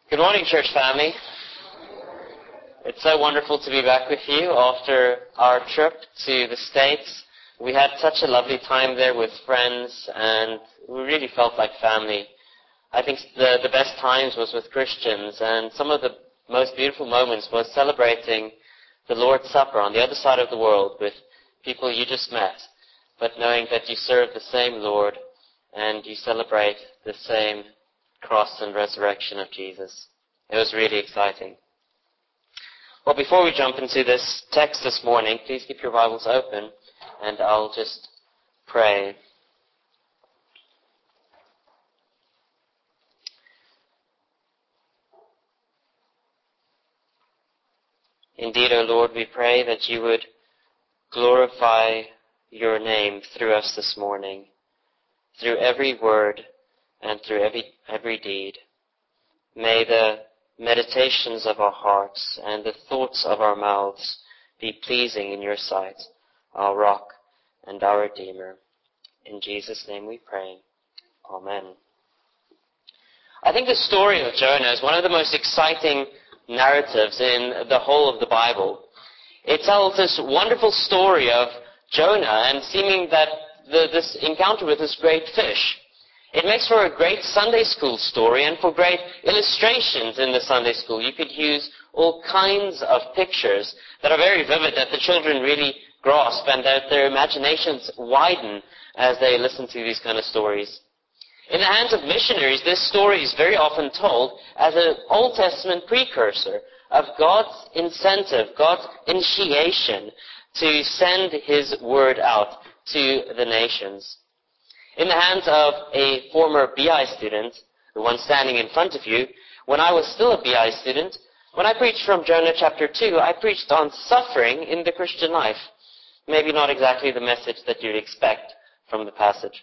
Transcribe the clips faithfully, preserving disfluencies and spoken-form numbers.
Good morning, church family. It's so wonderful to be back with you after our trip to the States. We had such a lovely time there with friends, and we really felt like family. I think the, the best times was with Christians, and some of the most beautiful moments was celebrating the Lord's Supper on the other side of the world with people you just met, but knowing that you serve the same Lord and you celebrate the same cross and resurrection of Jesus. It was really exciting. Well, before we jump into this text this morning, please keep your Bibles open, and I'll just pray. Indeed, O Lord, we pray that you would glorify your name through us this morning, through every word and through every, every deed. May the meditations of our hearts and the thoughts of our mouths be pleasing in your sight, our rock and our Redeemer. In Jesus' name we pray. Amen. I think the story of Jonah is one of the most exciting narratives in the whole of the Bible. It tells this wonderful story of Jonah and seeming that the, this encounter with this great fish. It makes for a great Sunday school story and for great illustrations in the Sunday school. You could use all kinds of pictures that are very vivid that the children really grasp and that their imaginations widen as they listen to these kind of stories. In the hands of missionaries, this story is very often told as an Old Testament precursor of God's incentive, God's initiation to send His word out to the nations. In the hands of a former B I student, the one standing in front of you, when I was still a B I student, when I preached from Jonah chapter two, I preached on suffering in the Christian life. Maybe not exactly the message that you'd expect from the passage.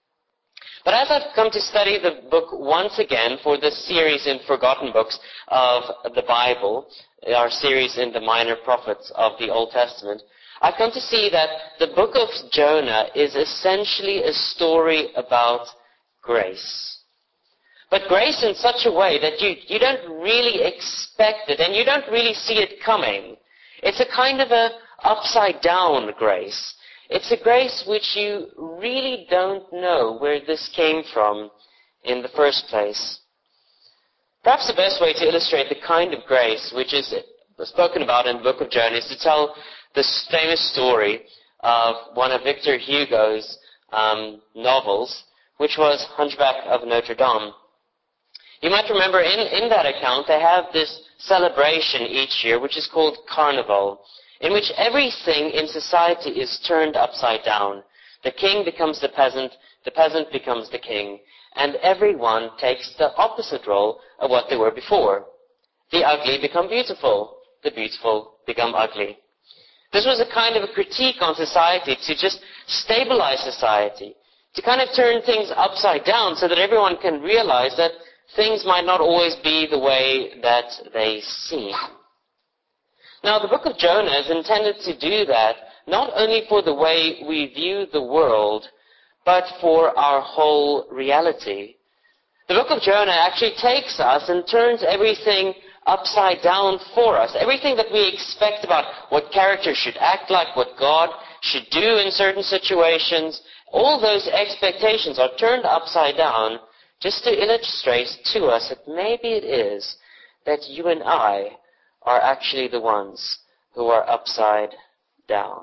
But as I've come to study the book once again for this series in Forgotten Books of the Bible, our series in the Minor Prophets of the Old Testament, I've come to see that the book of Jonah is essentially a story about grace. But grace in such a way that you, you don't really expect it and you don't really see it coming. It's a kind of a upside down grace. It's a grace which you really don't know where this came from in the first place. Perhaps the best way to illustrate the kind of grace which is spoken about in the book of Jonah is to tell this famous story of one of Victor Hugo's um, novels, which was Hunchback of Notre Dame. You might remember in, in that account they have this celebration each year which is called Carnival, in which everything in society is turned upside down. The king becomes the peasant, the peasant becomes the king, and everyone takes the opposite role of what they were before. The ugly become beautiful, the beautiful become ugly. This was a kind of a critique on society to just stabilize society, to kind of turn things upside down so that everyone can realize that things might not always be the way that they seem. Now, the book of Jonah is intended to do that, not only for the way we view the world, but for our whole reality. The book of Jonah actually takes us and turns everything upside down for us. Everything that we expect about what characters should act like, what God should do in certain situations, all those expectations are turned upside down just to illustrate to us that maybe it is that you and I are actually the ones who are upside down.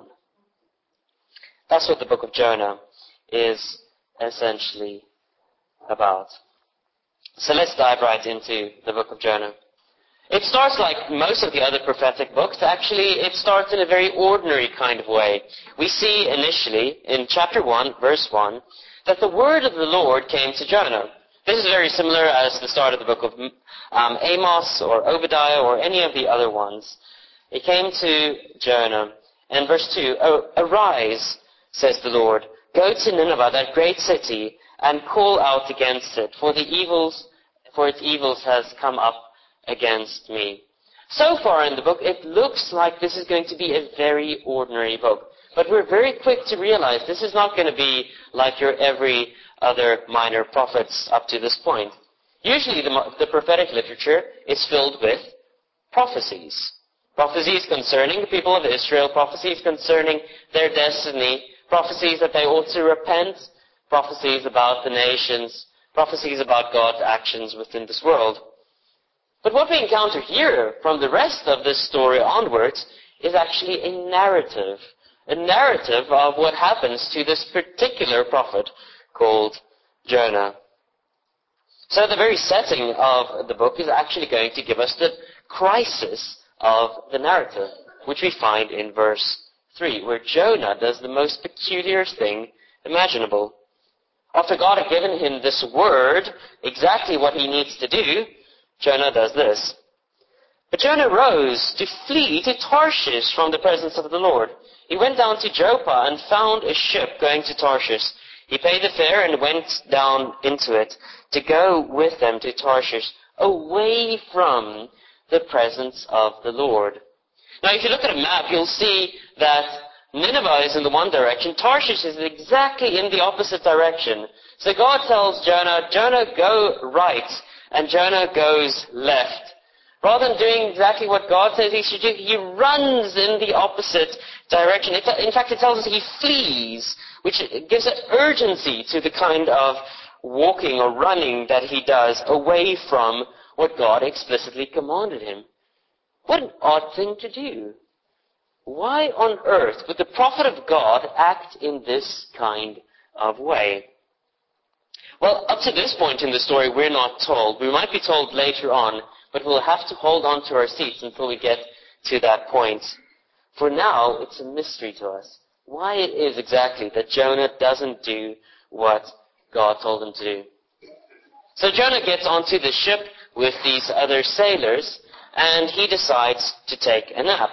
That's what the book of Jonah is essentially about. So let's dive right into the book of Jonah. It starts like most of the other prophetic books. Actually, it starts in a very ordinary kind of way. We see initially in chapter one, verse one, that the word of the Lord came to Jonah. This is very similar as the start of the book of um, Amos or Obadiah or any of the other ones. It came to Jonah. And verse two, oh, arise, says the Lord, go to Nineveh, that great city, and call out against it, for the evils, for its evils has come up against me. So far in the book, it looks like this is going to be a very ordinary book. But we're very quick to realize this is not going to be like your every other minor prophets up to this point. Usually the, the prophetic literature is filled with prophecies. Prophecies concerning the people of Israel, prophecies concerning their destiny, prophecies that they ought to repent, prophecies about the nations, prophecies about God's actions within this world. But what we encounter here from the rest of this story onwards is actually a narrative. A narrative of what happens to this particular prophet called Jonah. So the very setting of the book is actually going to give us the crisis of the narrative, which we find in verse three, where Jonah does the most peculiar thing imaginable. After God had given him this word, exactly what he needs to do, Jonah does this. But Jonah rose to flee to Tarshish from the presence of the Lord. He went down to Joppa and found a ship going to Tarshish. He paid the fare and went down into it to go with them to Tarshish, away from the presence of the Lord. Now, if you look at a map, you'll see that Nineveh is in the one direction. Tarshish is exactly in the opposite direction. So God tells Jonah, Jonah, go right, and Jonah goes left. Rather than doing exactly what God says he should do, he runs in the opposite direction. In fact, it tells us he flees, which gives an urgency to the kind of walking or running that he does away from what God explicitly commanded him. What an odd thing to do. Why on earth would the prophet of God act in this kind of way? Well, up to this point in the story, we're not told. We might be told later on, but we'll have to hold on to our seats until we get to that point. For now, it's a mystery to us why it is exactly that Jonah doesn't do what God told him to do. So Jonah gets onto the ship with these other sailors, and he decides to take a nap.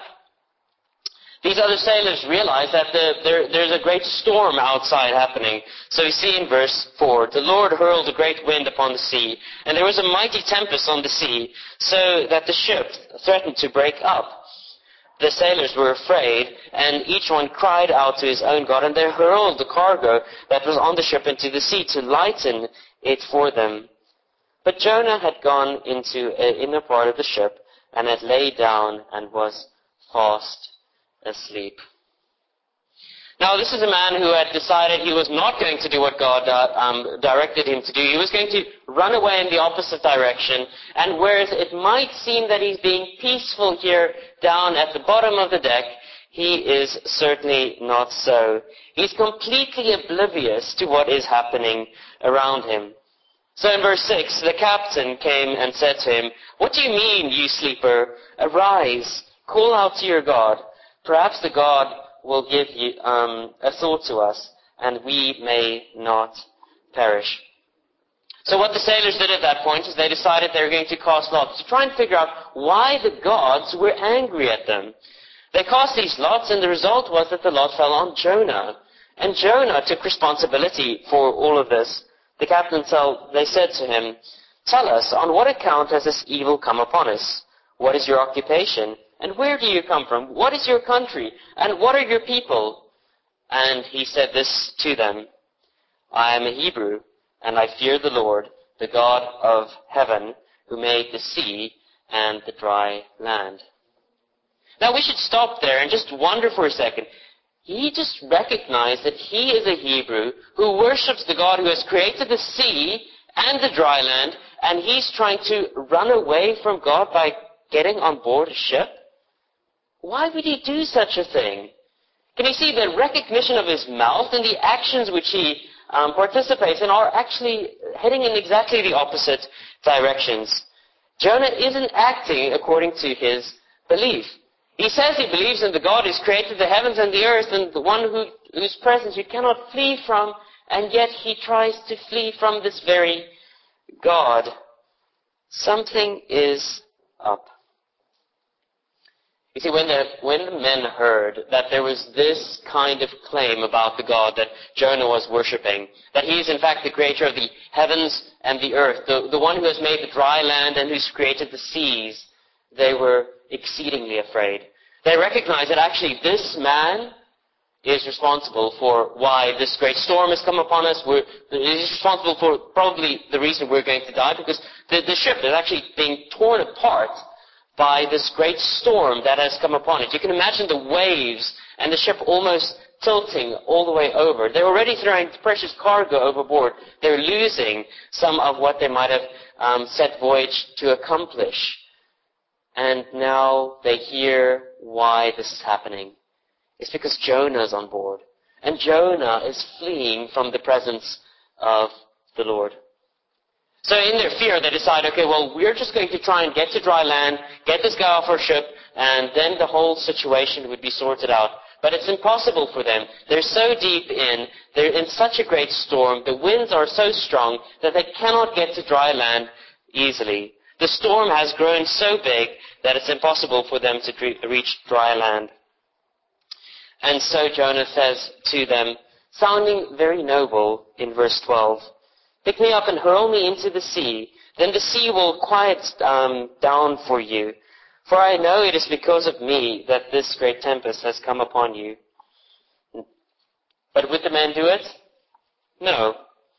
These other sailors realize that the, there, there's a great storm outside happening. So we see in verse four, the Lord hurled a great wind upon the sea, and there was a mighty tempest on the sea, so that the ship threatened to break up. The sailors were afraid, and each one cried out to his own God, and they hurled the cargo that was on the ship into the sea to lighten it for them. But Jonah had gone into an inner part of the ship, and had laid down and was fast asleep. Now, this is a man who had decided he was not going to do what God uh, um, directed him to do. He was going to run away in the opposite direction. And whereas it might seem that he's being peaceful here down at the bottom of the deck, he is certainly not so. He's completely oblivious to what is happening around him. So in verse six, the captain came and said to him, "What do you mean, you sleeper? Arise, call out to your God. Perhaps the God will give you um, a thought to us, and we may not perish." So what the sailors did at that point is they decided they were going to cast lots to try and figure out why the gods were angry at them. They cast these lots, and the result was that the lot fell on Jonah. And Jonah took responsibility for all of this. The captain told, they said to him, "Tell us, on what account has this evil come upon us? What is your occupation? And where do you come from? What is your country? And what are your people?" And he said this to them, "I am a Hebrew, and I fear the Lord, the God of heaven, who made the sea and the dry land." Now we should stop there and just wonder for a second. He just recognized that he is a Hebrew who worships the God who has created the sea and the dry land, and he's trying to run away from God by getting on board a ship? Why would he do such a thing? Can you see the recognition of his mouth and the actions which he um, participates in are actually heading in exactly the opposite directions? Jonah isn't acting according to his belief. He says he believes in the God who's created the heavens and the earth and the one who, whose presence you cannot flee from, and yet he tries to flee from this very God. Something is up. You see, when the, when the men heard that there was this kind of claim about the God that Jonah was worshipping, that he is in fact the creator of the heavens and the earth, the, the one who has made the dry land and who's created the seas, they were exceedingly afraid. They recognized that actually this man is responsible for why this great storm has come upon us. We're, he's responsible for probably the reason we're going to die, because the, the ship is actually being torn apart by this great storm that has come upon it. You can imagine the waves and the ship almost tilting all the way over. They're already throwing precious cargo overboard. They're losing some of what they might have um, set voyage to accomplish. And now they hear why this is happening. It's because Jonah is on board. And Jonah is fleeing from the presence of the Lord. So in their fear, they decide, okay, well, we're just going to try and get to dry land, get this guy off our ship, and then the whole situation would be sorted out. But it's impossible for them. They're so deep in, they're in such a great storm, the winds are so strong that they cannot get to dry land easily. The storm has grown so big that it's impossible for them to reach dry land. And so Jonah says to them, sounding very noble in verse twelve, pick me up and hurl me into the sea. Then the sea will quiet um, down for you. For I know it is because of me that this great tempest has come upon you. But would the men do it? No.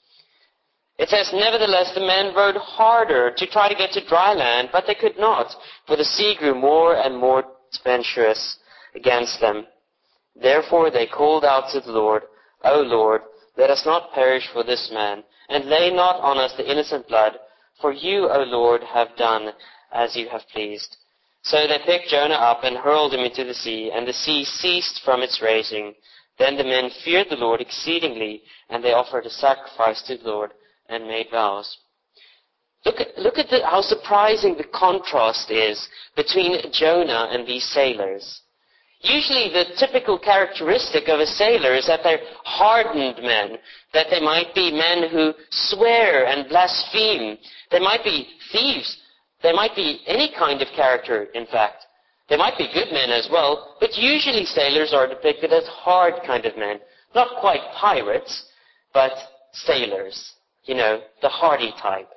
It says, nevertheless, the men rowed harder to try to get to dry land, but they could not, for the sea grew more and more tempestuous against them. Therefore they called out to the Lord, O Lord, let us not perish for this man, and lay not on us the innocent blood, for you, O Lord, have done as you have pleased. So they picked Jonah up and hurled him into the sea, and the sea ceased from its raging. Then the men feared the Lord exceedingly, and they offered a sacrifice to the Lord and made vows. Look at, look at the, how surprising the contrast is between Jonah and these sailors. Usually the typical characteristic of a sailor is that they're hardened men, that they might be men who swear and blaspheme. They might be thieves. They might be any kind of character, in fact. They might be good men as well, but usually sailors are depicted as hard kind of men. Not quite pirates, but sailors. You know, the hardy type.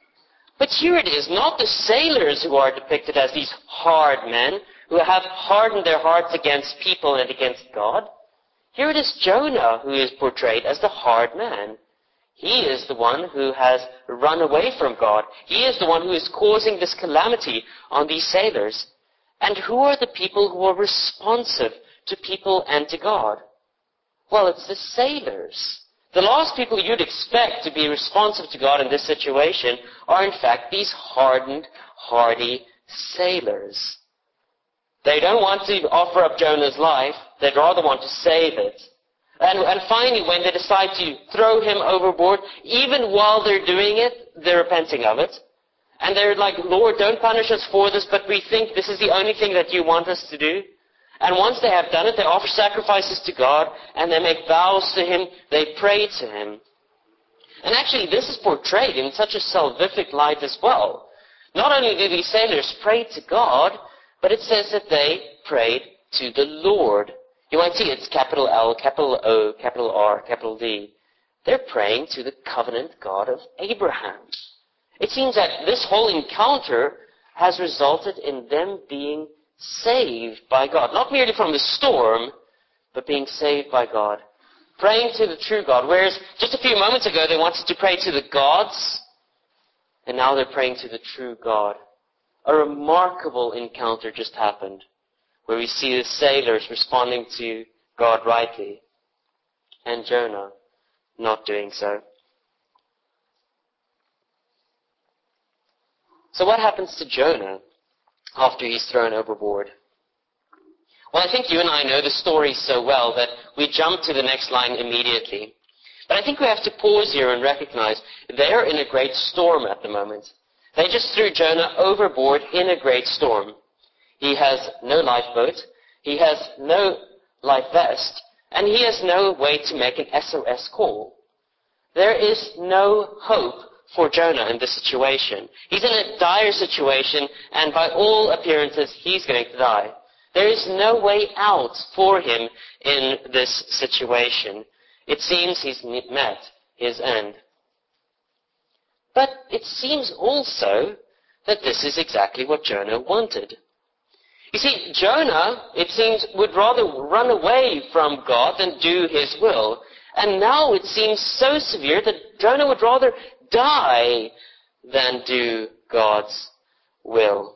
But here it is, not the sailors who are depicted as these hard men, who have hardened their hearts against people and against God. Here it is Jonah who is portrayed as the hard man. He is the one who has run away from God. He is the one who is causing this calamity on these sailors. And who are the people who are responsive to people and to God? Well, it's the sailors. The last people you'd expect to be responsive to God in this situation are in fact these hardened, hardy sailors. They don't want to offer up Jonah's life. They'd rather want to save it. And, and finally, when they decide to throw him overboard, even while they're doing it, they're repenting of it. And they're like, Lord, don't punish us for this, but we think this is the only thing that you want us to do. And once they have done it, they offer sacrifices to God, and they make vows to Him, they pray to Him. And actually, this is portrayed in such a salvific light as well. Not only do these sailors pray to God, but it says that they prayed to the Lord. You might see it's capital L, capital O, capital R, capital D. They're praying to the covenant God of Abraham. It seems that this whole encounter has resulted in them being saved by God. Not merely from the storm, but being saved by God. Praying to the true God. Whereas just a few moments ago they wanted to pray to the gods, and now they're praying to the true God. A remarkable encounter just happened, where we see the sailors responding to God rightly, and Jonah not doing so. So what happens to Jonah after he's thrown overboard? Well, I think you and I know the story so well that we jump to the next line immediately. But I think we have to pause here and recognize they're in a great storm at the moment. They just threw Jonah overboard in a great storm. He has no lifeboat, he has no life vest, and he has no way to make an S O S call. There is no hope for Jonah in this situation. He's in a dire situation, and by all appearances, he's going to die. There is no way out for him in this situation. It seems he's met his end. But it seems also that this is exactly what Jonah wanted. You see, Jonah, it seems, would rather run away from God than do his will. And now it seems so severe that Jonah would rather die than do God's will.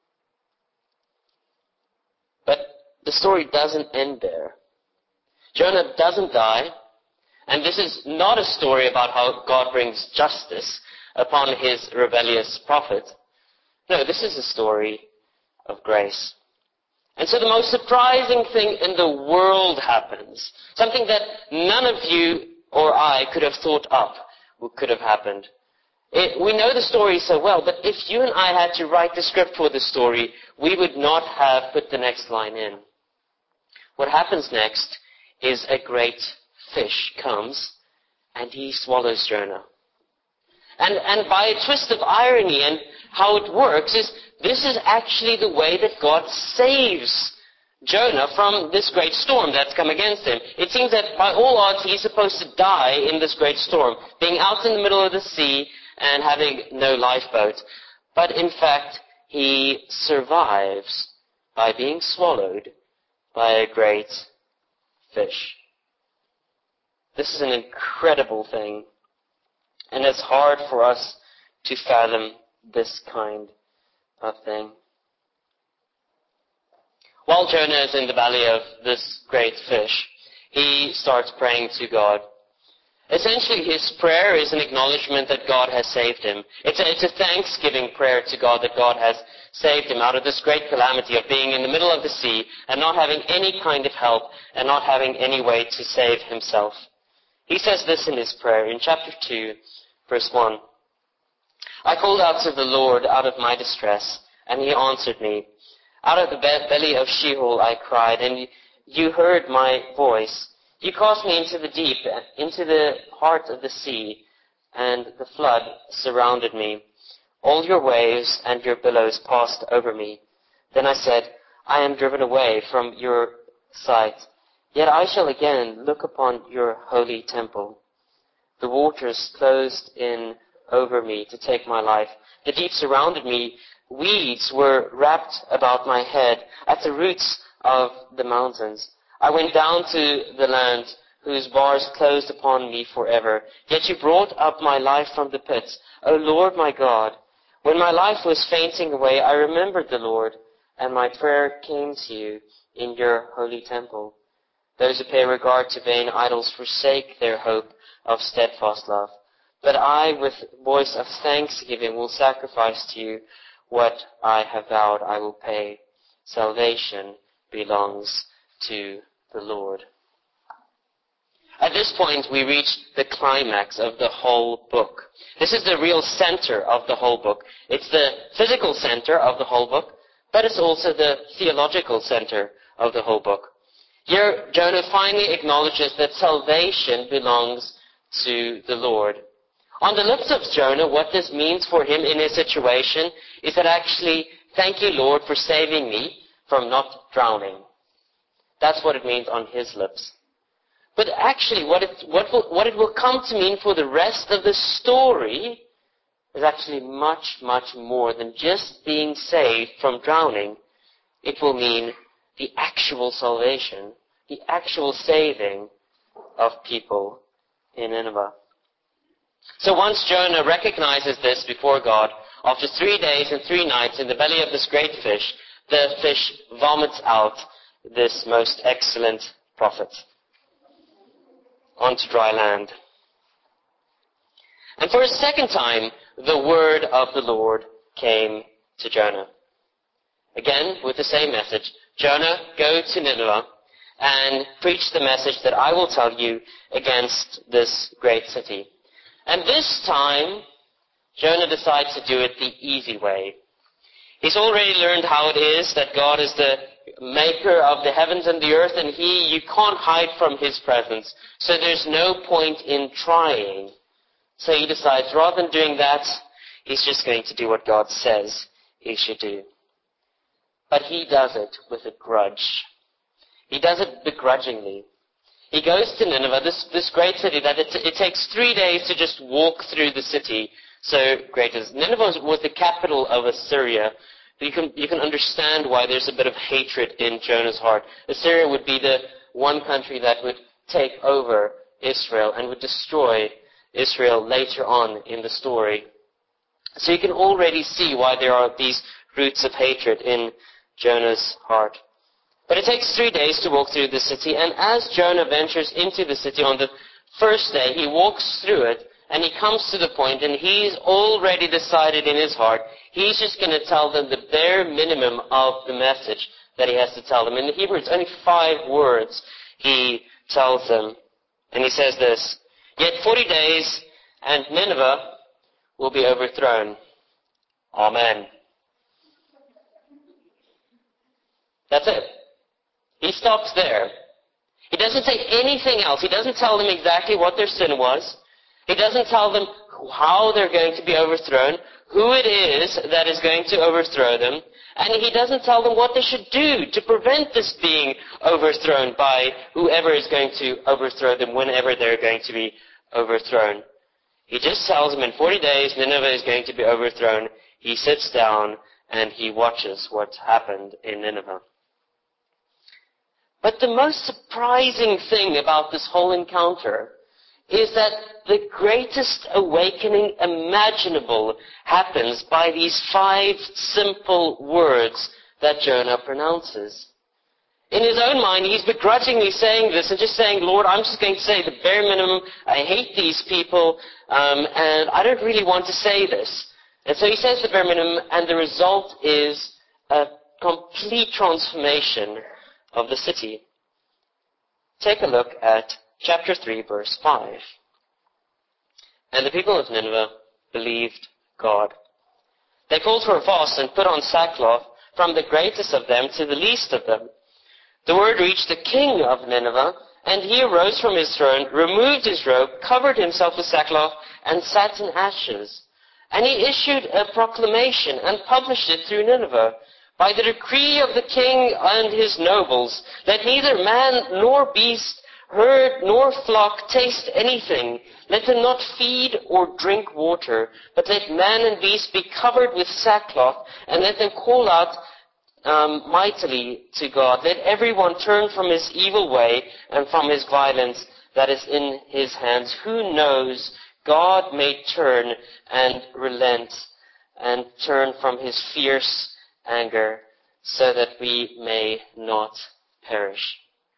But the story doesn't end there. Jonah doesn't die, and this is not a story about how God brings justice upon his rebellious prophet. No, this is a story of grace. And so the most surprising thing in the world happens. Something that none of you or I could have thought up could have happened. It, we know the story so well, but if you and I had to write the script for the story, we would not have put the next line in. What happens next is a great fish comes and he swallows Jonah. And, and by a twist of irony, and how it works is, this is actually the way that God saves Jonah from this great storm that's come against him. It seems that by all odds he's supposed to die in this great storm, being out in the middle of the sea and having no lifeboat. But in fact, he survives by being swallowed by a great fish. This is an incredible thing. And it's hard for us to fathom this kind of thing. While Jonah is in the belly of this great fish, he starts praying to God. Essentially, his prayer is an acknowledgement that God has saved him. It's a, it's a thanksgiving prayer to God that God has saved him out of this great calamity of being in the middle of the sea and not having any kind of help and not having any way to save himself. He says this in his prayer in chapter two, verse one. I called out to the Lord out of my distress, and he answered me. Out of the belly of Sheol I cried, and you heard my voice. You cast me into the deep, into the heart of the sea, and the flood surrounded me. All your waves and your billows passed over me. Then I said, I am driven away from your sight, yet I shall again look upon your holy temple. The waters closed in over me to take my life. The deep surrounded me. Weeds were wrapped about my head at the roots of the mountains. I went down to the land whose bars closed upon me forever. Yet you brought up my life from the pits, O Lord my God. When my life was fainting away, I remembered the Lord, and my prayer came to you in your holy temple. Those who pay regard to vain idols forsake their hope of steadfast love. But I, with voice of thanksgiving, will sacrifice to you what I have vowed I will pay. Salvation belongs to the Lord. At this point, we reach the climax of the whole book. This is the real center of the whole book. It's the physical center of the whole book, but it's also the theological center of the whole book. Here, Jonah finally acknowledges that salvation belongs to the Lord. On the lips of Jonah, what this means for him in his situation is that actually, thank you, Lord, for saving me from not drowning. That's what it means on his lips. But actually, what it, what, will, what it will come to mean for the rest of the story is actually much, much more than just being saved from drowning. It will mean the actual salvation, the actual saving of people in Nineveh. So once Jonah recognizes this before God, after three days and three nights in the belly of this great fish, the fish vomits out this most excellent prophet onto dry land. And for a second time, the word of the Lord came to Jonah. Again, with the same message. Jonah, go to Nineveh and preach the message that I will tell you against this great city. And this time, Jonah decides to do it the easy way. He's already learned how it is that God is the maker of the heavens and the earth, and he, you can't hide from his presence. So there's no point in trying. So he decides, rather than doing that, he's just going to do what God says he should do. But he does it with a grudge. He does it begrudgingly. He goes to Nineveh, this, this great city that it, it takes three days to just walk through the city. So great as Nineveh was the capital of Assyria You can, you can understand why there's a bit of hatred in Jonah's heart. Assyria would be the one country that would take over Israel and would destroy Israel later on in the story. So you can already see why there are these roots of hatred in Jonah's heart. But it takes three days to walk through the city, and as Jonah ventures into the city on the first day, he walks through it, and he comes to the point, and he's already decided in his heart, he's just going to tell them the bare minimum of the message that he has to tell them. In the Hebrew, it's only five words he tells them. And he says this, "Yet forty days, and Nineveh will be overthrown. Amen." That's it. He stops there. He doesn't say anything else. He doesn't tell them exactly what their sin was. He doesn't tell them how they're going to be overthrown, who it is that is going to overthrow them, and he doesn't tell them what they should do to prevent this being overthrown by whoever is going to overthrow them whenever they're going to be overthrown. He just tells them in forty days Nineveh is going to be overthrown. He sits down and he watches what happened in Nineveh. But the most surprising thing about this whole encounter is that the greatest awakening imaginable happens by these five simple words that Jonah pronounces. In his own mind, he's begrudgingly saying this and just saying, "Lord, I'm just going to say the bare minimum. I hate these people, um, and I don't really want to say this." And so he says the bare minimum, and the result is a complete transformation of the city. Take a look at chapter three, verse five. "And the people of Nineveh believed God. They called for a fast and put on sackcloth, from the greatest of them to the least of them. The word reached the king of Nineveh, and he arose from his throne, removed his robe, covered himself with sackcloth, and sat in ashes. And he issued a proclamation and published it through Nineveh. By the decree of the king and his nobles, let neither man nor beast, herd nor flock taste anything. Let them not feed or drink water, but let man and beast be covered with sackcloth, and let them call out um, mightily to God. Let everyone turn from his evil way and from his violence that is in his hands. Who knows? God may turn and relent and turn from his fierce anger, so that we may not perish."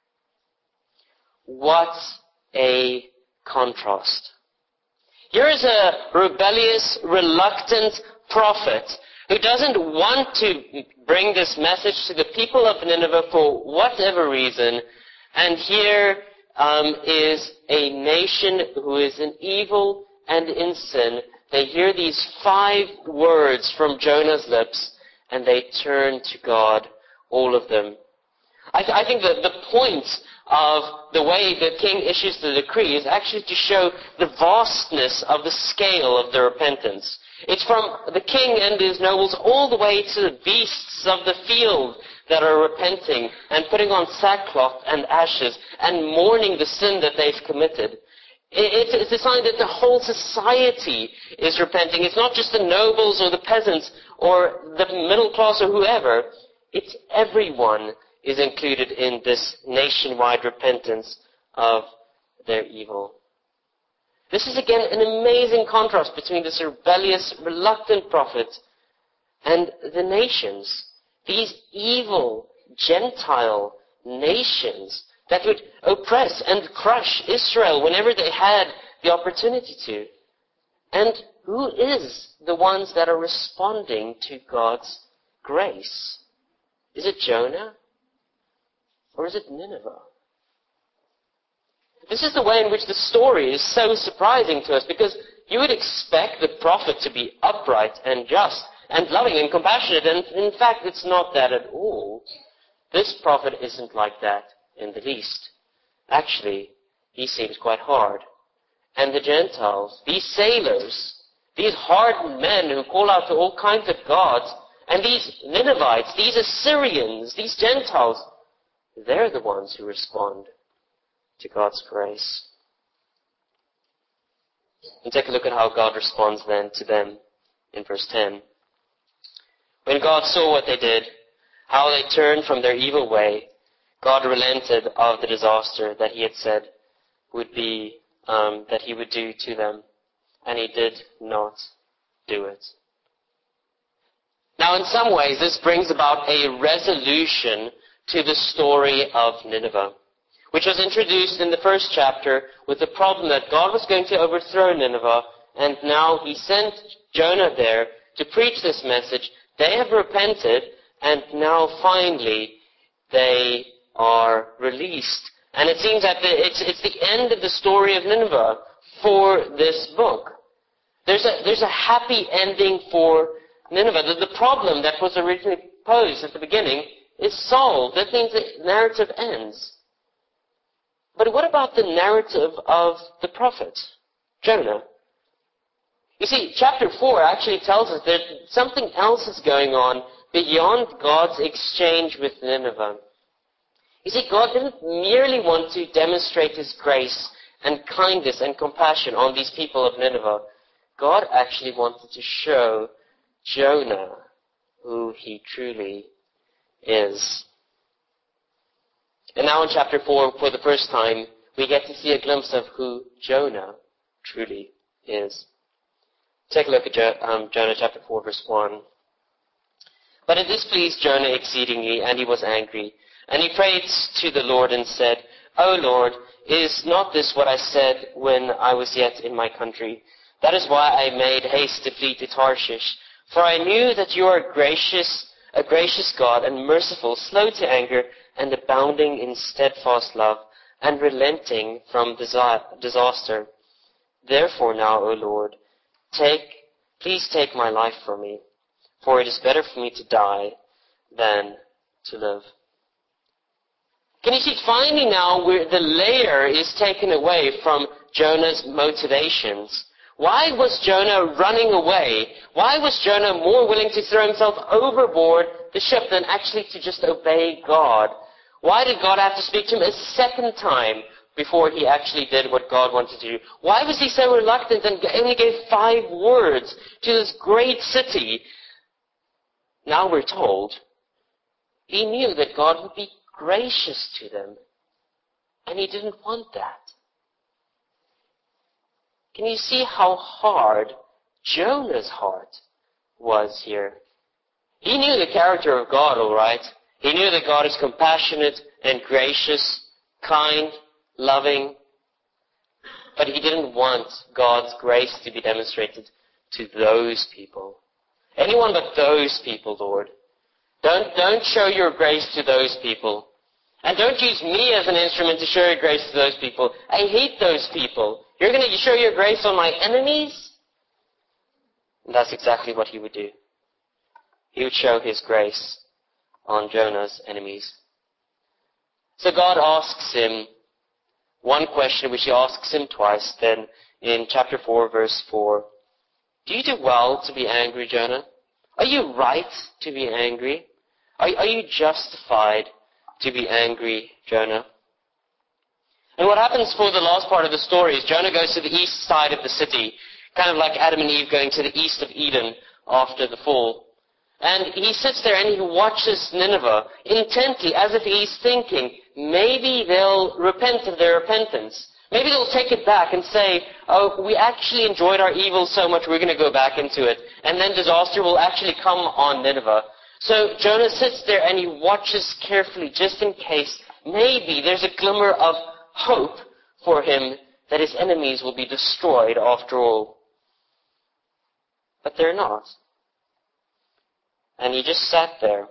What a contrast. Here is a rebellious, reluctant prophet who doesn't want to bring this message to the people of Nineveh for whatever reason, and here um, is a nation who is in evil and in sin. They hear these five words from Jonah's lips, and they turn to God, all of them. I, th- I think that the point of the way the king issues the decree is actually to show the vastness of the scale of the repentance. It's from the king and his nobles all the way to the beasts of the field that are repenting and putting on sackcloth and ashes and mourning the sin that they've committed. It's a sign that the whole society is repenting. It's not just the nobles or the peasants or the middle class or whoever. It's everyone is included in this nationwide repentance of their evil. This is again an amazing contrast between this rebellious, reluctant prophet and the nations. These evil, Gentile nations that would oppress and crush Israel whenever they had the opportunity to. And who is the ones that are responding to God's grace? Is it Jonah? Or is it Nineveh? This is the way in which the story is so surprising to us, because you would expect the prophet to be upright and just and loving and compassionate, and in fact it's not that at all. This prophet isn't like that in the least. Actually, he seems quite hard. And the Gentiles, these sailors, these hardened men who call out to all kinds of gods, and these Ninevites, these Assyrians, these Gentiles, they're the ones who respond to God's grace. And take a look at how God responds then to them in verse ten. When God saw what they did, how they turned from their evil way, God relented of the disaster that he had said would be, um, that he would do to them. And he did not do it. Now, in some ways, this brings about a resolution to the story of Nineveh, which was introduced in the first chapter with the problem that God was going to overthrow Nineveh, and now he sent Jonah there to preach this message. They have repented, and now finally they are released. And it seems that the, it's, it's the end of the story of Nineveh for this book. There's a, there's a happy ending for Nineveh. The, the problem that was originally posed at the beginning is solved. That means the narrative ends. But what about the narrative of the prophet, Jonah? You see, chapter four actually tells us that something else is going on beyond God's exchange with Nineveh. You see, God didn't merely want to demonstrate his grace and kindness and compassion on these people of Nineveh. God actually wanted to show Jonah who he truly is. And now in chapter four, for the first time, we get to see a glimpse of who Jonah truly is. Take a look at jo- um, Jonah chapter four, verse one. But it displeased Jonah exceedingly, and he was angry. And he prayed to the Lord and said, O Lord, is not this what I said when I was yet in my country? That is why I made haste to flee to Tarshish. For I knew that you are gracious, a gracious God, and merciful, slow to anger, and abounding in steadfast love, and relenting from disa- disaster. Therefore now, O Lord, take, please take my life from me, for it is better for me to die than to live. Can you see, finally now, where the layer is taken away from Jonah's motivations. Why was Jonah running away? Why was Jonah more willing to throw himself overboard the ship than actually to just obey God? Why did God have to speak to him a second time before he actually did what God wanted to do? Why was he so reluctant and only gave five words to this great city? Now we're told he knew that God would be gracious to them, and he didn't want that. Can you see how hard Jonah's heart was here? He knew the character of God, all right. He knew that God is compassionate and gracious, kind, loving. But he didn't want God's grace to be demonstrated to those people. Anyone but those people, Lord. Don't, don't show your grace to those people. And don't use me as an instrument to show your grace to those people. I hate those people. You're going to show your grace on my enemies? And that's exactly what he would do. He would show his grace on Jonah's enemies. So God asks him one question, which he asks him twice, then in chapter four, verse four. Do you do well to be angry, Jonah? Are you right to be angry? Are, are you justified to be angry, Jonah? And what happens for the last part of the story is Jonah goes to the east side of the city, kind of like Adam and Eve going to the east of Eden after the fall. And he sits there and he watches Nineveh intently, as if he's thinking, maybe they'll repent of their repentance. Maybe they'll take it back and say, oh, we actually enjoyed our evil so much, we're going to go back into it. And then disaster will actually come on Nineveh. So Jonah sits there and he watches carefully, just in case maybe there's a glimmer of hope for him that his enemies will be destroyed after all. But they're not. And he just sat there.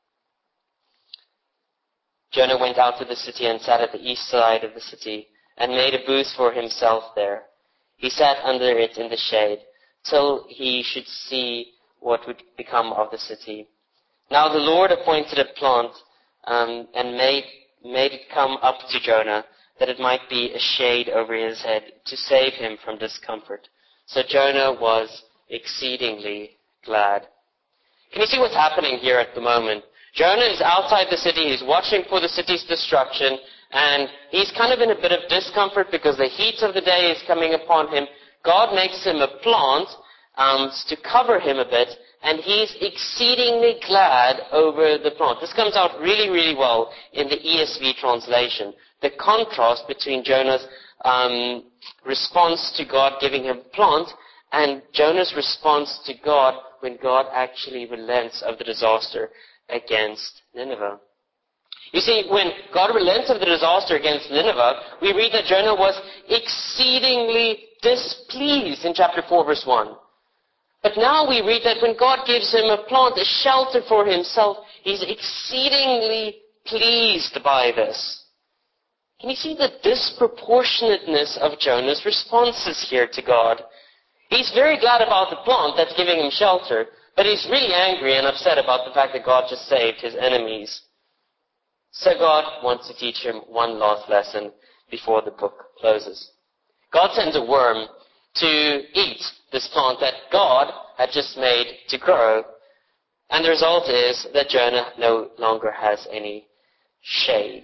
Jonah went out to the city and sat at the east side of the city and made a booth for himself there. He sat under it in the shade till he should see what would become of the city. Now the Lord appointed a plant um, and made, made it come up to Jonah, that it might be a shade over his head to save him from discomfort. So Jonah was exceedingly glad. Can you see what's happening here at the moment? Jonah is outside the city, he's watching for the city's destruction, and he's kind of in a bit of discomfort because the heat of the day is coming upon him. God makes him a plant um, to cover him a bit, and he's exceedingly glad over the plant. This comes out really, really well in the E S V translation. The contrast between Jonah's um, response to God giving him a plant and Jonah's response to God when God actually relents of the disaster against Nineveh. You see, when God relents of the disaster against Nineveh, we read that Jonah was exceedingly displeased in chapter four, verse one. But now we read that when God gives him a plant, a shelter for himself, he's exceedingly pleased by this. Can you see the disproportionateness of Jonah's responses here to God? He's very glad about the plant that's giving him shelter, but he's really angry and upset about the fact that God just saved his enemies. So God wants to teach him one last lesson before the book closes. God sends a worm to eat this plant that God had just made to grow. And the result is that Jonah no longer has any shade.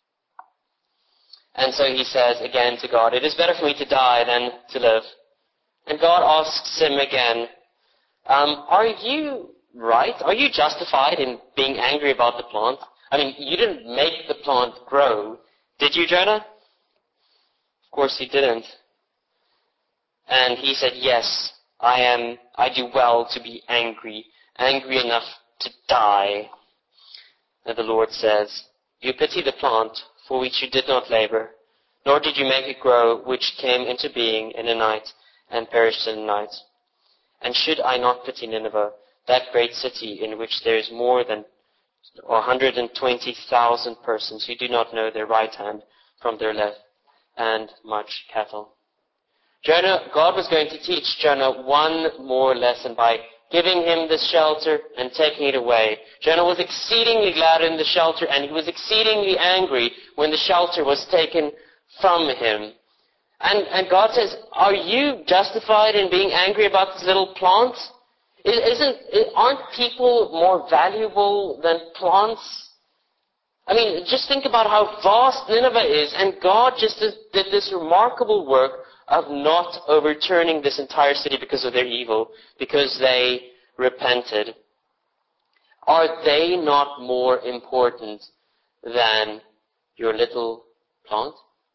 And so he says again to God, "It is better for me to die than to live." And God asks him again, um, are you right? Are you justified in being angry about the plant? I mean, you didn't make the plant grow, did you, Jonah? Of course you didn't. And he said, "Yes, I am, I do well to be angry, angry enough to die." And the Lord says, "You pity the plant for which you did not labor, nor did you make it grow, which came into being in a night and perished in a night. And should I not pity Nineveh, that great city in which there is more than one hundred twenty thousand persons who do not know their right hand from their left, and much cattle?" Jonah, God was going to teach Jonah one more lesson by giving him the shelter and taking it away. Jonah was exceedingly glad in the shelter, and he was exceedingly angry when the shelter was taken from him. And, and God says, are you justified in being angry about this little plant? Isn't, aren't people more valuable than plants? I mean, just think about how vast Nineveh is, and God just did this remarkable work of not overturning this entire city because of their evil, because they repented. Are they not more important than your little plant?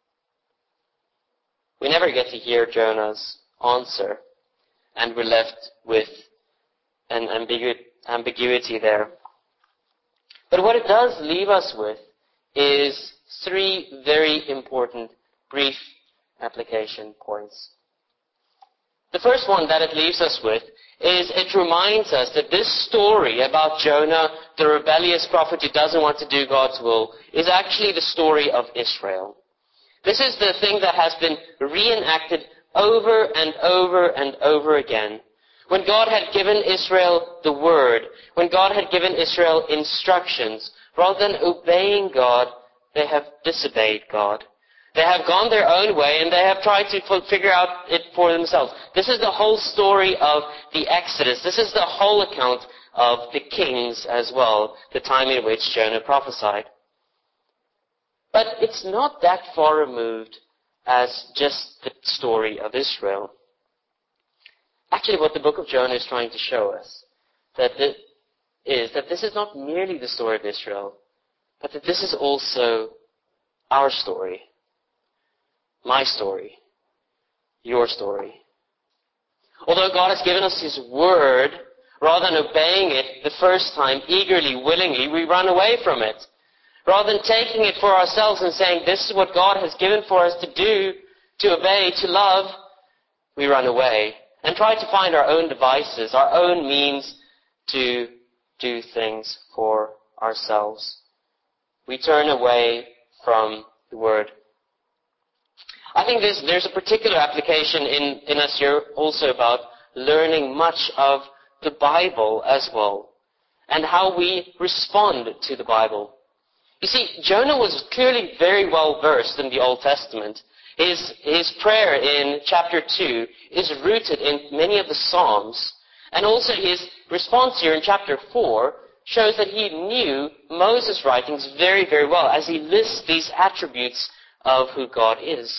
We never get to hear Jonah's answer, and we're left with an ambigu- ambiguity there. But what it does leave us with is three very important brief application points. The first one that it leaves us with is it reminds us that this story about Jonah, the rebellious prophet who doesn't want to do God's will, is actually the story of Israel. This is the thing that has been reenacted over and over and over again. When God had given Israel the word, when God had given Israel instructions, rather than obeying God, they have disobeyed God. They have gone their own way, and they have tried to figure out it for themselves. This is the whole story of the Exodus. This is the whole account of the kings as well, the time in which Jonah prophesied. But it's not that far removed as just the story of Israel. Actually, what the book of Jonah is trying to show us that it is that this is not merely the story of Israel, but that this is also our story. My story. Your story. Although God has given us His word, rather than obeying it the first time, eagerly, willingly, we run away from it. Rather than taking it for ourselves and saying, this is what God has given for us to do, to obey, to love, we run away and try to find our own devices, our own means to do things for ourselves. We turn away from the word. I think there's, there's a particular application in, in us here also about learning much of the Bible as well, and how we respond to the Bible. You see, Jonah was clearly very well versed in the Old Testament. His, his prayer in chapter two is rooted in many of the Psalms, and also his response here in chapter four shows that he knew Moses' writings very, very well as he lists these attributes of who God is.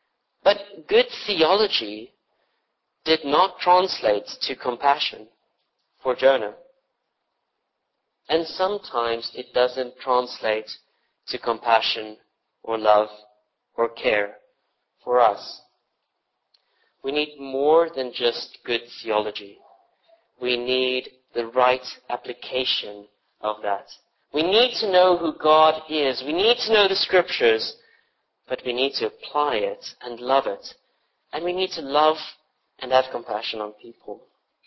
But good theology did not translate to compassion. for Jonah. And sometimes it doesn't translate to compassion or love or care for us. We need more than just good theology. We need the right application of that. We need to know who God is. We need to know the Scriptures, but we need to apply it and love it. And we need to love and have compassion on people.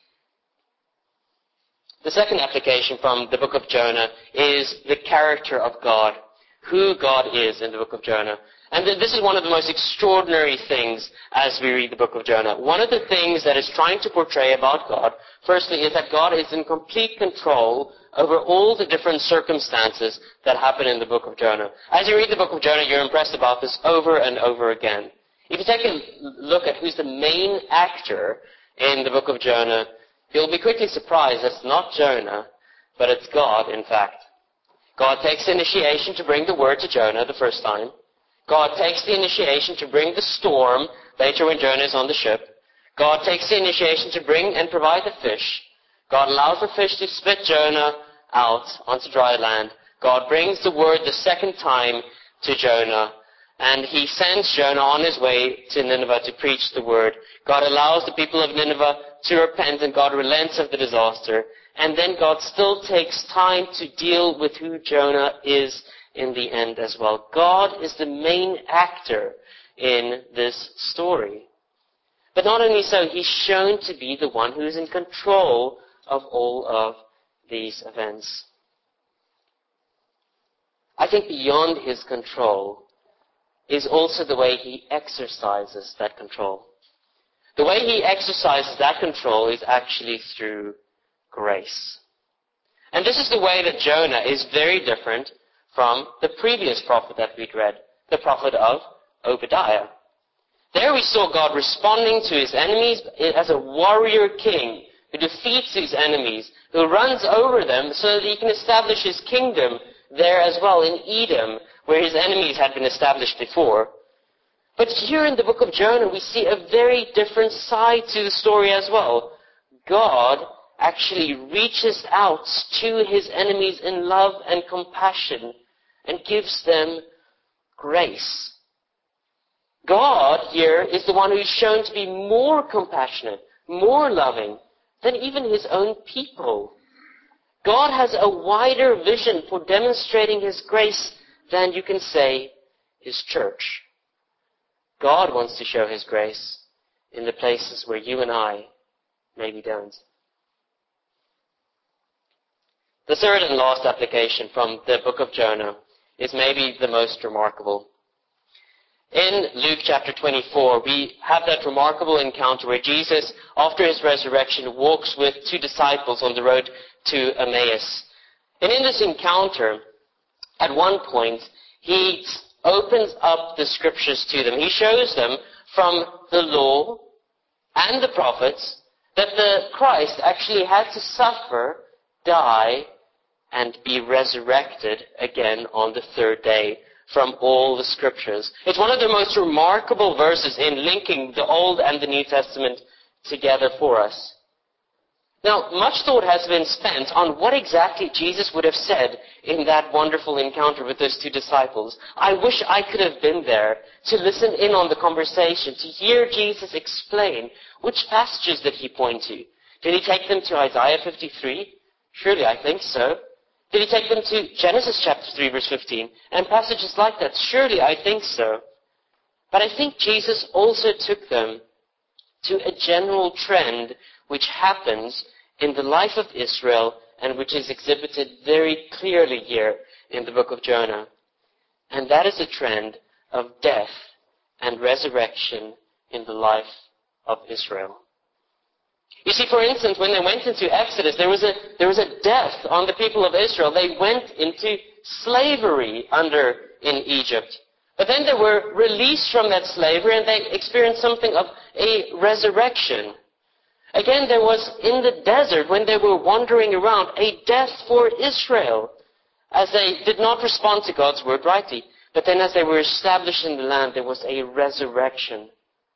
The second application from the book of Jonah is the character of God, who God is in the book of Jonah. And this is one of the most extraordinary things as we read the book of Jonah. One of the things that it's trying to portray about God, firstly, is that God is in complete control over all the different circumstances that happen in the book of Jonah. As you read the book of Jonah, you're impressed about this over and over again. If you take a look at who's the main actor in the book of Jonah, you'll be quickly surprised it's not Jonah, but it's God, in fact. God takes the initiation to bring the word to Jonah the first time. God takes the initiation to bring the storm later when Jonah is on the ship. God takes the initiation to bring and provide the fish. God allows the fish to spit Jonah out onto dry land. God brings the word the second time to Jonah. And he sends Jonah on his way to Nineveh to preach the word. God allows the people of Nineveh to repent, and God relents of the disaster. And then God still takes time to deal with who Jonah is in the end as well. God is the main actor in this story. But not only so, he's shown to be the one who is in control of all of these events. I think beyond his control is also the way he exercises that control. The way he exercises that control is actually through grace. And this is the way that Jonah is very different from the previous prophet that we'd read, the prophet of Obadiah. There we saw God responding to his enemies as a warrior king who defeats his enemies, who runs over them so that he can establish his kingdom there as well in Edom, where his enemies had been established before. But here in the book of Jonah, we see a very different side to the story as well. God actually reaches out to his enemies in love and compassion and gives them grace. God here is the one who is shown to be more compassionate, more loving than even his own people. God has a wider vision for demonstrating his grace than, you can say, his church. God wants to show his grace in the places where you and I maybe don't. The third and last application from the book of Jonah is maybe the most remarkable. In Luke chapter twenty-four, we have that remarkable encounter where Jesus, after his resurrection, walks with two disciples on the road to Emmaus. And in this encounter, at one point, he opens up the scriptures to them. He shows them from the law and the prophets that the Christ actually had to suffer, die, and be resurrected again on the third day from all the scriptures. It's one of the most remarkable verses in linking the Old and the New Testament together for us. Now, much thought has been spent on what exactly Jesus would have said in that wonderful encounter with those two disciples. I wish I could have been there to listen in on the conversation, to hear Jesus explain which passages did he point to. Did he take them to Isaiah fifty-three? Surely I think so. Did he take them to Genesis chapter three, verse fifteen, and passages like that? Surely I think so. But I think Jesus also took them to a general trend which happens in the life of Israel and which is exhibited very clearly here in the book of Jonah. And that is a trend of death and resurrection in the life of Israel. You see, for instance, when they went into Exodus, there was a, there was a death on the people of Israel. They went into slavery under in Egypt. But then they were released from that slavery and they experienced something of a resurrection. Again, there was in the desert, when they were wandering around, a death for Israel, as they did not respond to God's word rightly. But then as they were established in the land, there was a resurrection.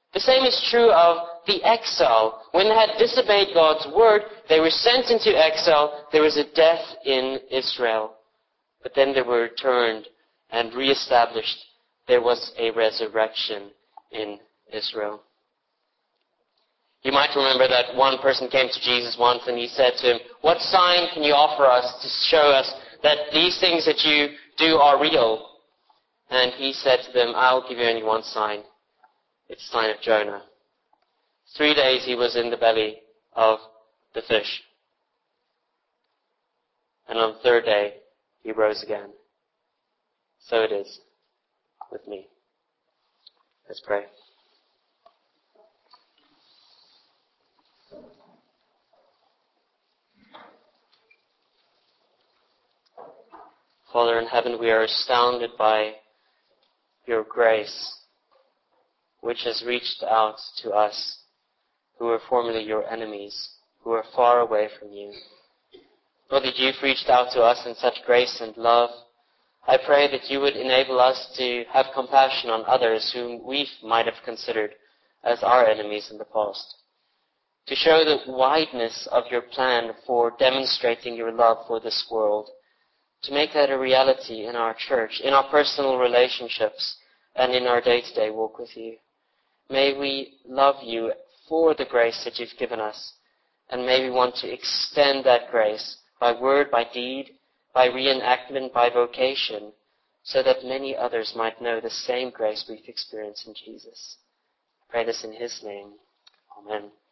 The same is true of the exile. When they had disobeyed God's word, they were sent into exile. There was a death in Israel. But then they were returned and reestablished. There was a resurrection in Israel. You might remember that one person came to Jesus once and he said to him, "What sign can you offer us to show us that these things that you do are real?" And he said to them, "I'll give you only one sign. It's the sign of Jonah. Three days he was in the belly of the fish. And on the third day, he rose again. So it is with me." Let's pray. Father in heaven, we are astounded by your grace, which has reached out to us who were formerly your enemies, who were far away from you. Lord, that you've reached out to us in such grace and love. I pray that you would enable us to have compassion on others whom we might have considered as our enemies in the past. To show the wideness of your plan for demonstrating your love for this world. To make that a reality in our church, in our personal relationships, and in our day-to-day walk with you. May we love you for the grace that you've given us, and may we want to extend that grace by word, by deed, by reenactment, by vocation, so that many others might know the same grace we've experienced in Jesus. I pray this in his name. Amen.